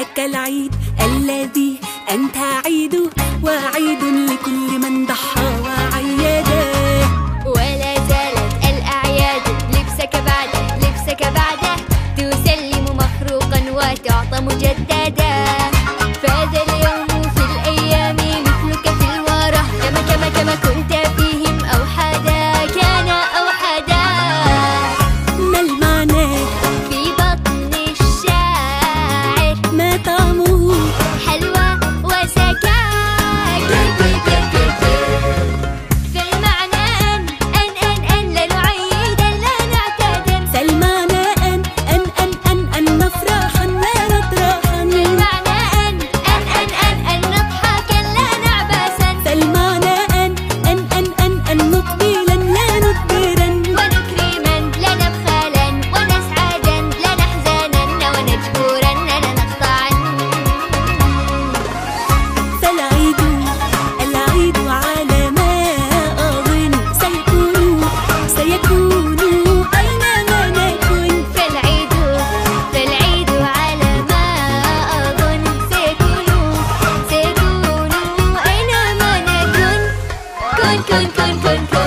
ذاك العيد الذي أنت عيد، وعيد لكل من ضحى وعيدا. ولا زالت الأعياد لبسك بعده تسلم مخروقا وتعطى مجددا. فهذا اليوم في الأيام مثلك في الورى، كما كنت فيهم أوحدا، كان أوحدا. ما المعنى في بطن الشاعر؟ ما طعمه حلوى وسكاك. فالمعنى أن لا نعيد لا نعتدم. فالمعنى أن نفرح لا نطرحا. المعنى أن نضحك لا نعبسا. فالمعنى أن نقبلا لا ندبرا. ونكرما لا نبخلا، ونسعدا لا نحزنا، ونجبورا لا نقطعا. فالعيد على ما أظن سيكون أينما نكن. فالعيد على ما أظن سيكون أينما نكن. كن